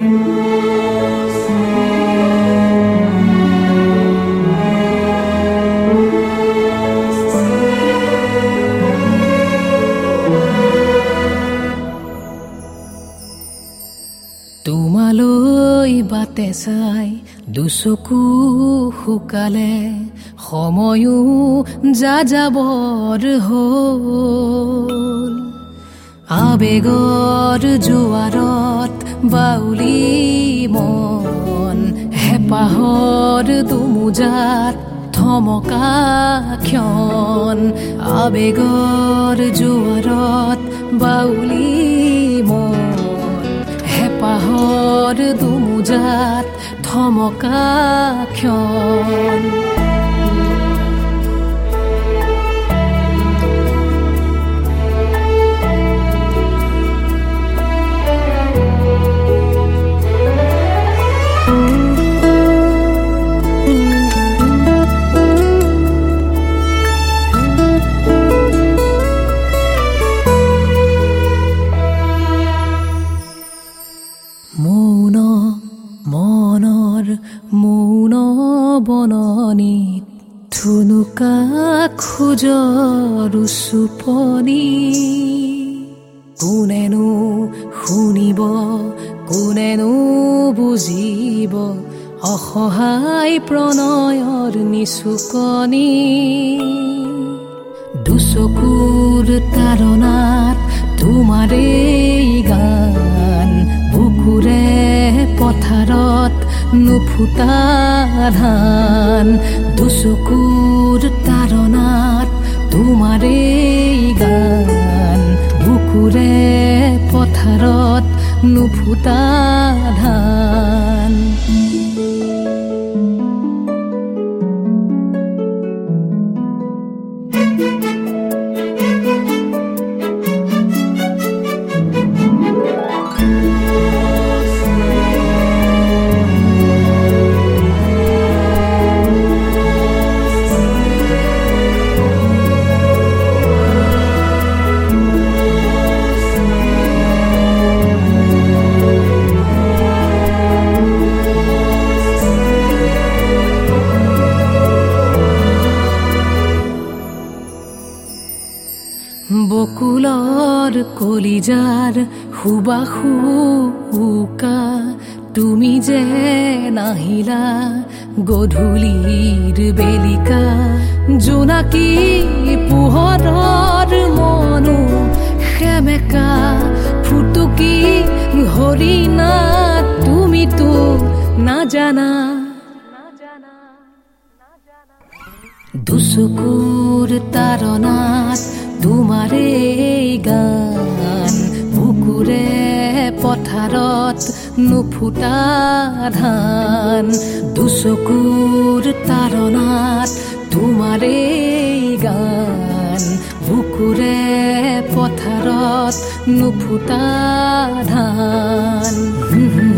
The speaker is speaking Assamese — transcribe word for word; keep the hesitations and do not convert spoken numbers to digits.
তোমালৈ বাটে চাই দুচকু শুকালে সময়ো যা যাবৰ হ'ল আবেগৰ জোৱাৰত বাউলি মন হেঁপাহৰ দুমোজাত থমকা ক্ষণ আবেগৰ জোৱাৰত বাউলি মন হেঁপাহৰ দুমোজাত থমকা ক্ষণ মৌন মনৰ মৌন বননিত থুনুকা খোজৰ চুপনি কোনেনো শুনিব কোনেনো বুজিব অসহায় প্ৰণয়ৰ নিচুকনি দুচকুৰ তাৰণাত তোমাৰেই গান বুকুৰে পথাৰত নুফুটা ধান দুচকুৰ তাৰণাত তোমাৰেই গান বুকুৰে পথাৰত নুফুটা ধান বকুলৰ কলিজাৰ সুবাসু উকা তুমি যে নাহিলা গধূলিৰ বেলিকা জোনাকী পোহৰৰ মনো সেমেকা ফুটুকি হৰিণা তুমিতো নাজানা দুচকুৰ তাৰণাত তোমাৰেই গান বুকুৰে পথাৰত নুফুটা ধান দুচকুৰ তাৰণাত তোমাৰেই গান বুকুৰে পথাৰত নুফুটা ধান